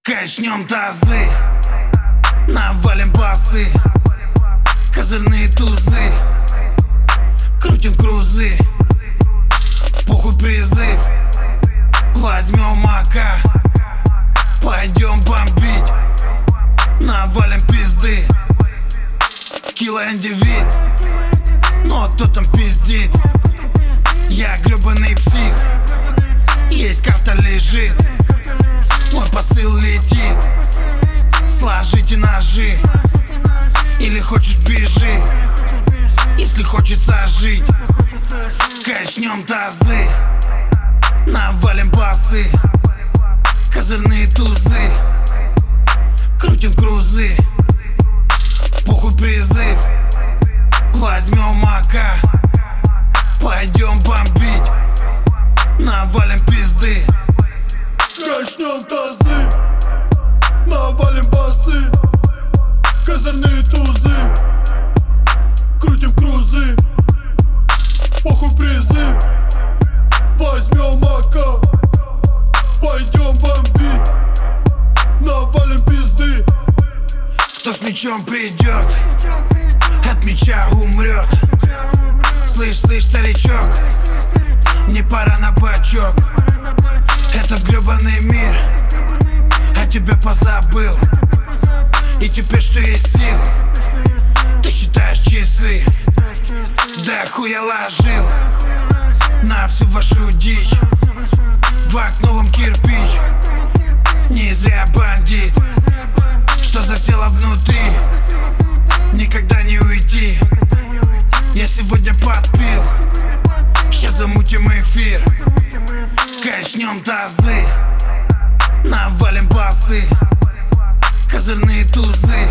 Качнем тазы, навалим басы, козырные тузы, крутим крузы, похуй призыв. Возьмем АК, пойдем бомбить, навалим пизды. Килоиндивид, но кто там пиздит? Я гребаный псих, есть карта лежит, мой посыл летит. Сложите ножи, или хочешь бежи, если хочется жить. Качнем тазы, навалим басы, козырные тузы, крутим крузы, похуй призыв. Возьмем АК, пойдем бомбить, навалим пизды. Качнем тазы, навалим басы, козырные тузы, крутим крузы, похуй призыв. Возьмем АК, пойдем бомбить, навалим пизды. Кто с мечом придет, от меча умрет. Слышь, старичок, мне пора на бачок. Этот гребаный мир о тебе позабыл, и теперь что есть сил, ты считаешь часы. Да хуя ложил на всю вашу дичь, в окно вам кирпич. Не зря бандит, что засела внутри, никогда не уйти. Я сегодня подпил, сейчас замутим эфир. Качнем тазы, навалим басы, козырные тузы,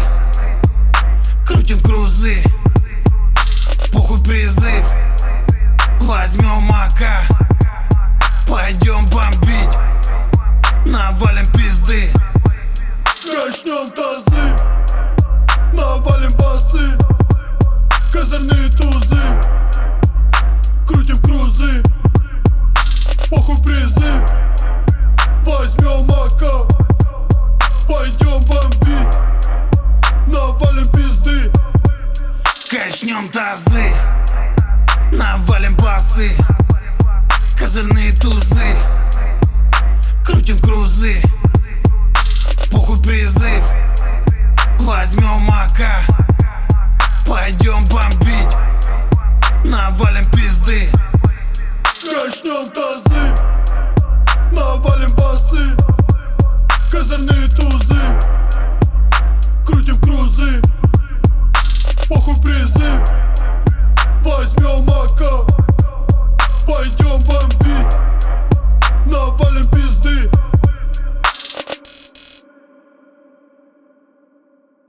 крутим крузы, похуй призыв. Возьмем АК, пойдем бомбить, навалим пизды. Качнем тазы, навалим басы, козырные тузы, крутим крузы, похуй призыв. Возьмем АК, пойдем бомбить, навалим пизды. Качнем тазы, навалим басы, козырные тузы, крутим крузы, похуй призыв. Возьмем АК, пойдем бомбить, навалим пизды. Качнем тазы, навалим басы, козырные тузы, крутим крузы, похуй призыв.